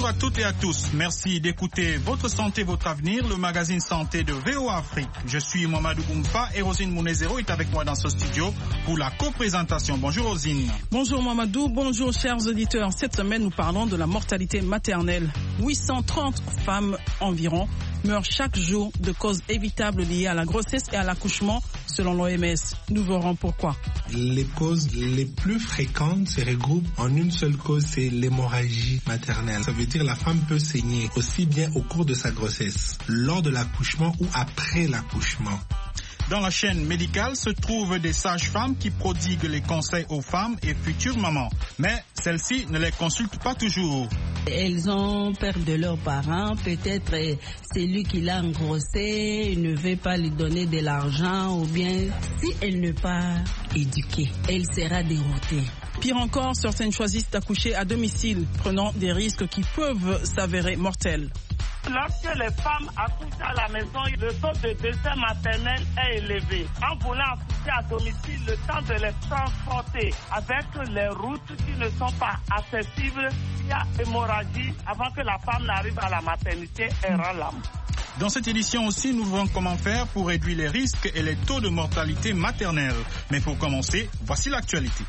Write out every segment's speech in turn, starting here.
Bonjour à toutes et à tous. Merci d'écouter Votre Santé, Votre Avenir, le magazine santé de VOA Afrique. Je suis Mamadou Goumfa et Rosine Mounezero est avec moi dans ce studio pour la co-présentation. Bonjour Rosine. Bonjour Mamadou, bonjour chers auditeurs. Cette semaine, nous parlons de la mortalité maternelle. 830 femmes environ meurent chaque jour de causes évitables liées à la grossesse et à l'accouchement, selon l'OMS. Nous verrons pourquoi. Les causes les plus fréquentes se regroupent en une seule cause, c'est l'hémorragie maternelle. Ça veut dire la femme peut saigner aussi bien au cours de sa grossesse, lors de l'accouchement ou après l'accouchement. Dans la chaîne médicale se trouvent des sages-femmes qui prodiguent les conseils aux femmes et futures mamans. Mais celles-ci ne les consultent pas toujours. Elles ont peur de leurs parents. Peut-être c'est lui qui l'a engrossé, il ne veut pas lui donner de l'argent. Ou bien si elle n'est pas éduquée, elle sera déroutée. Pire encore, certaines choisissent d'accoucher à domicile, prenant des risques qui peuvent s'avérer mortels. Lorsque les femmes accouchent à la maison, le taux de décès maternel est élevé. En voulant accoucher à domicile, le temps de les transporter avec les routes qui ne sont pas accessibles, il y a hémorragie avant que la femme n'arrive à la maternité et rend l'âme. Dans cette édition aussi, nous verrons comment faire pour réduire les risques et les taux de mortalité maternelle. Mais pour commencer, voici l'actualité.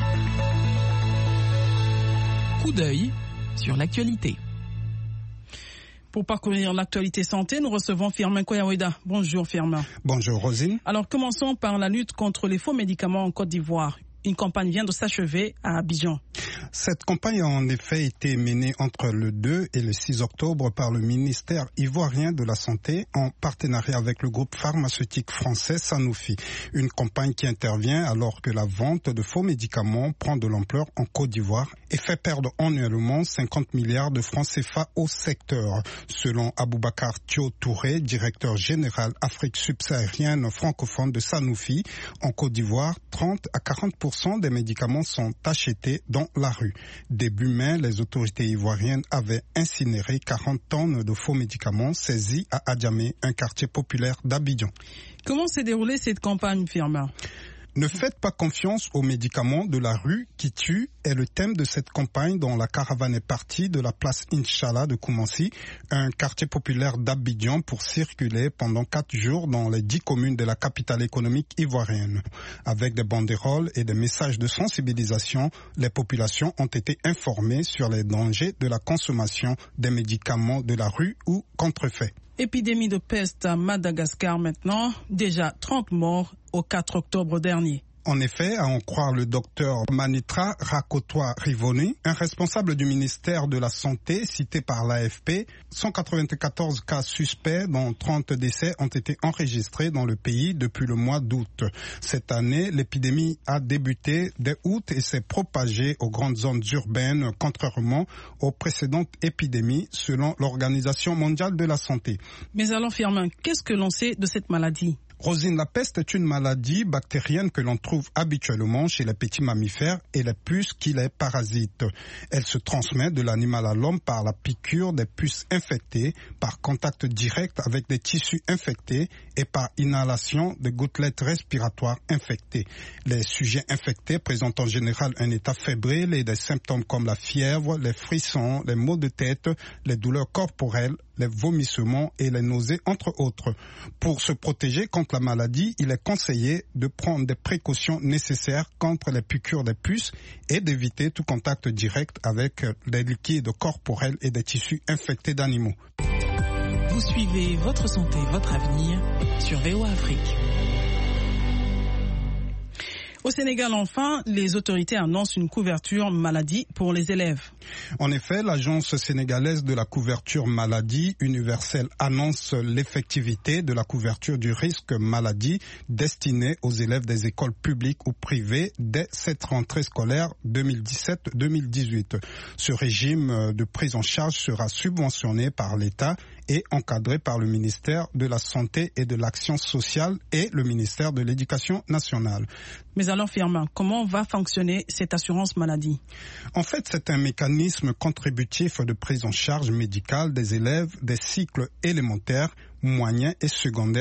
Coup d'œil sur l'actualité. Pour parcourir l'actualité santé, nous recevons Firmin Koyaweda. Bonjour Firmin. Bonjour Rosine. Alors commençons par la lutte contre les faux médicaments en Côte d'Ivoire. Une campagne vient de s'achever à Abidjan. Cette campagne a en effet été menée entre le 2 et le 6 octobre par le ministère ivoirien de la Santé en partenariat avec le groupe pharmaceutique français Sanofi. Une campagne qui intervient alors que la vente de faux médicaments prend de l'ampleur en Côte d'Ivoire et fait perdre annuellement 50 milliards de francs CFA au secteur. Selon Aboubacar Thio Touré, directeur général Afrique subsaharienne francophone de Sanofi, en Côte d'Ivoire, 30 à 40% des médicaments sont achetés dans la rue. Début mai, les autorités ivoiriennes avaient incinéré 40 tonnes de faux médicaments saisis à Adjamé, un quartier populaire d'Abidjan. Comment s'est déroulée cette campagne, Firmin ? Ne faites pas confiance aux médicaments de la rue qui tuent est le thème de cette campagne dont la caravane est partie de la place Inch'Allah de Koumassi, un quartier populaire d'Abidjan, pour circuler pendant 4 jours dans les 10 communes de la capitale économique ivoirienne. Avec des banderoles et des messages de sensibilisation, les populations ont été informées sur les dangers de la consommation des médicaments de la rue ou contrefaits. Épidémie de peste à Madagascar maintenant, déjà 30 morts au 4 octobre dernier. En effet, à en croire le docteur Manitra Rakotoa Rivoni, un responsable du ministère de la Santé cité par l'AFP, 194 cas suspects dont 30 décès ont été enregistrés dans le pays depuis le mois d'août. Cette année, l'épidémie a débuté dès août et s'est propagée aux grandes zones urbaines, contrairement aux précédentes épidémies, selon l'Organisation mondiale de la santé. Mais alors Firmin, qu'est-ce que l'on sait de cette maladie ? Rosine, la peste est une maladie bactérienne que l'on trouve habituellement chez les petits mammifères et les puces qui les parasitent. Elle se transmet de l'animal à l'homme par la piqûre des puces infectées, par contact direct avec des tissus infectés et par inhalation de gouttelettes respiratoires infectées. Les sujets infectés présentent en général un état fébrile et des symptômes comme la fièvre, les frissons, les maux de tête, les douleurs corporelles, les vomissements et les nausées, entre autres. Pour se protéger contre la maladie, il est conseillé de prendre des précautions nécessaires contre les piqûres des puces et d'éviter tout contact direct avec des liquides corporels et des tissus infectés d'animaux. Vous suivez Votre Santé, Votre Avenir sur VOA Afrique. Au Sénégal, enfin, les autorités annoncent une couverture maladie pour les élèves. En effet, l'Agence sénégalaise de la couverture maladie universelle annonce l'effectivité de la couverture du risque maladie destinée aux élèves des écoles publiques ou privées dès cette rentrée scolaire 2017-2018. Ce régime de prise en charge sera subventionné par l'État et encadré par le ministère de la Santé et de l'Action sociale et le ministère de l'Éducation nationale. Mais alors, Firmin, comment va fonctionner cette assurance maladie ? En fait, c'est un mécanisme contributif de prise en charge médicale des élèves des cycles élémentaires, moyens et secondaires